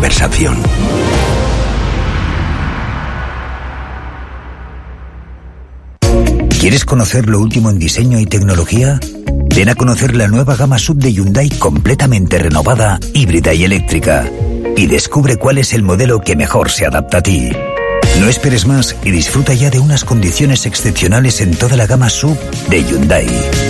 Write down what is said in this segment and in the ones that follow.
conversación. ¿Quieres conocer lo último en diseño y tecnología? Ven a conocer la nueva gama SUV de Hyundai completamente renovada, híbrida y eléctrica. Y descubre cuál es el modelo que mejor se adapta a ti. No esperes más y disfruta ya de unas condiciones excepcionales en toda la gama SUV de Hyundai.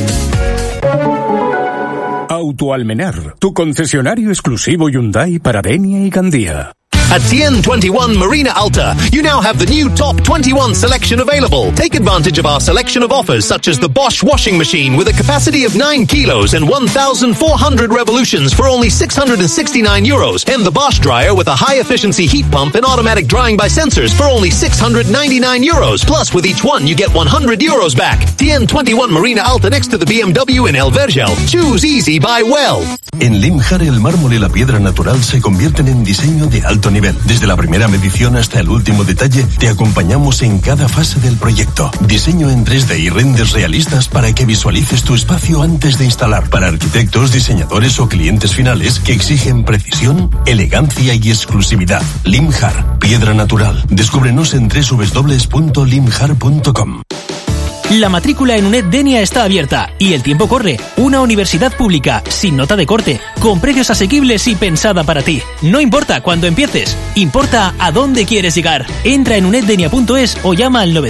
Autoalmenar, tu concesionario exclusivo Hyundai para Denia y Gandía. At TN21 Marina Alta, you now have the new Top 21 selection available. Take advantage of our selection of offers such as the Bosch washing machine with a capacity of 9 kilos and 1,400 revolutions for only €669, and the Bosch dryer with a high-efficiency heat pump and automatic drying by sensors for only €699. Plus, with each one, you get €100 back. TN21 Marina Alta next to the BMW in El Vergel. Choose easy, buy well. En Limjar, el mármol y la piedra natural se convierten en diseño de alto nivel. Desde la primera medición hasta el último detalle, te acompañamos en cada fase del proyecto. Diseño en 3D y renders realistas para que visualices tu espacio antes de instalar. Para arquitectos, diseñadores o clientes finales que exigen precisión, elegancia y exclusividad. Limjar, piedra natural. Descúbrenos en www.limjar.com. La matrícula en UNED Denia está abierta y el tiempo corre. Una universidad pública, sin nota de corte, con precios asequibles y pensada para ti. No importa cuándo empieces, importa a dónde quieres llegar. Entra en uneddenia.es o llama al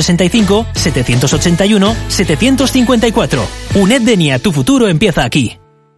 965-781-754. UNED Denia, tu futuro empieza aquí.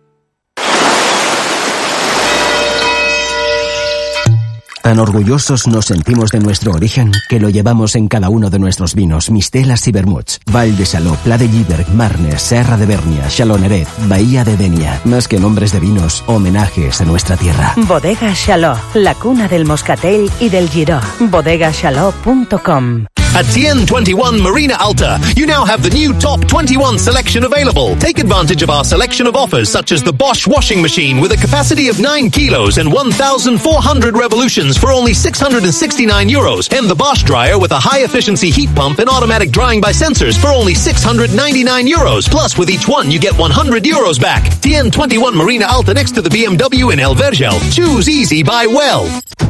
Tan orgullosos nos sentimos de nuestro origen que lo llevamos en cada uno de nuestros vinos, mistelas y vermuts. Val de Xaló, Pla de Lliberg, Marnes, Serra de Bernia, Xaloneret, Bahía de Denia. Más que nombres de vinos, homenajes a nuestra tierra. Bodega Xaló, la cuna del moscatel y del giró. bodegaxaló.com. At TN21 Marina Alta, you now have the new Top 21 selection available. Take advantage of our selection of offers such as the Bosch washing machine with a capacity of 9 kilos and 1,400 revolutions for only €669, and the Bosch dryer with a high-efficiency heat pump and automatic drying by sensors for only €699. Plus, with each one, you get €100 back. TN21 Marina Alta next to the BMW in El Vergel. Choose easy, buy well.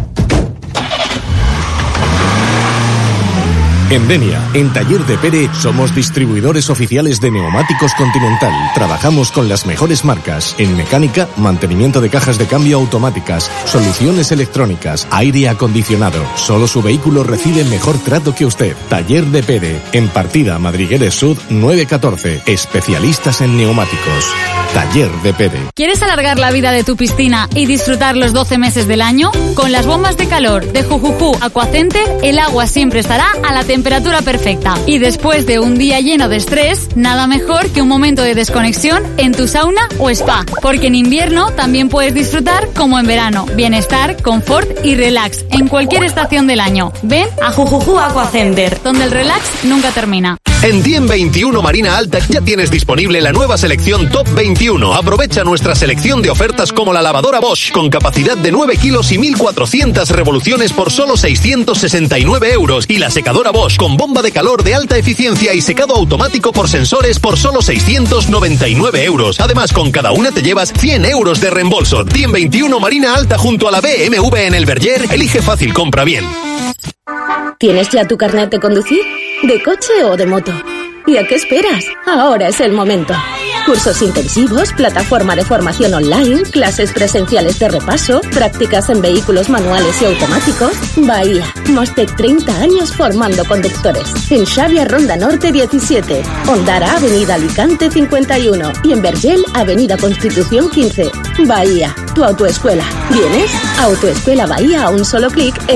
En Denia, en Taller de Pere, somos distribuidores oficiales de neumáticos Continental. Trabajamos con las mejores marcas en mecánica, mantenimiento de cajas de cambio automáticas, soluciones electrónicas, aire acondicionado. Solo su vehículo recibe mejor trato que usted. Taller de Pere, en Partida Madrigueres Sud 914. Especialistas en neumáticos. Taller de Pere. ¿Quieres alargar la vida de tu piscina y disfrutar los 12 meses del año? Con las bombas de calor de Jujuju Aquacenter, el agua siempre estará a la temperatura perfecta. Y después de un día lleno de estrés, nada mejor que un momento de desconexión en tu sauna o spa. Porque en invierno también puedes disfrutar como en verano. Bienestar, confort y relax en cualquier estación del año. Ven a Jujuju Aquacenter, donde el relax nunca termina. En TN21 Marina Alta ya tienes disponible la nueva selección Top 21. Aprovecha nuestra selección de ofertas como la lavadora Bosch con capacidad de 9 kilos y 1.400 revoluciones por solo €669 y la secadora Bosch con bomba de calor de alta eficiencia y secado automático por sensores por solo €699. Además, con cada una te llevas €100 de reembolso. TN21 Marina Alta junto a la BMW en El Verger. Elige fácil, compra bien. ¿Tienes ya tu carnet de conducir? ¿De coche o de moto? ¿Y a qué esperas? Ahora es el momento. Cursos intensivos, plataforma de formación online, clases presenciales de repaso, prácticas en vehículos manuales y automáticos. Bahía, más de 30 años formando conductores. En Xavia Ronda Norte 17, Ondara Avenida Alicante 51 y en Vergel Avenida Constitución 15. Bahía, tu autoescuela. ¿Vienes? Autoescuela Bahía a un solo clic en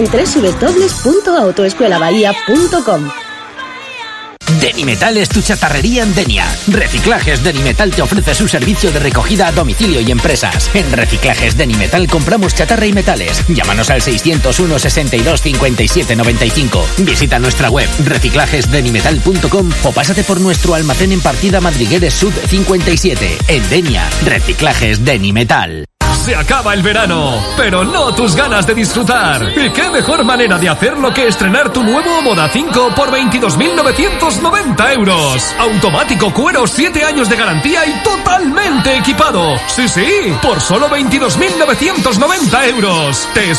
www.autoescuelabahía.com. Denimetal es tu chatarrería en Denia. Reciclajes Denimetal te ofrece su servicio de recogida a domicilio y empresas. En Reciclajes Denimetal compramos chatarra y metales. Llámanos al 601 62 57 95. Visita nuestra web reciclajesdenimetal.com o pásate por nuestro almacén en Partida Madrigueres Sud 57. En Denia, Reciclajes Denimetal. Se acaba el verano, pero no tus ganas de disfrutar. ¿Y qué mejor manera de hacerlo que estrenar tu nuevo Moda 5 por €22.990? Automático, cuero, 7 años de garantía y totalmente equipado. Sí, por solo €22.990.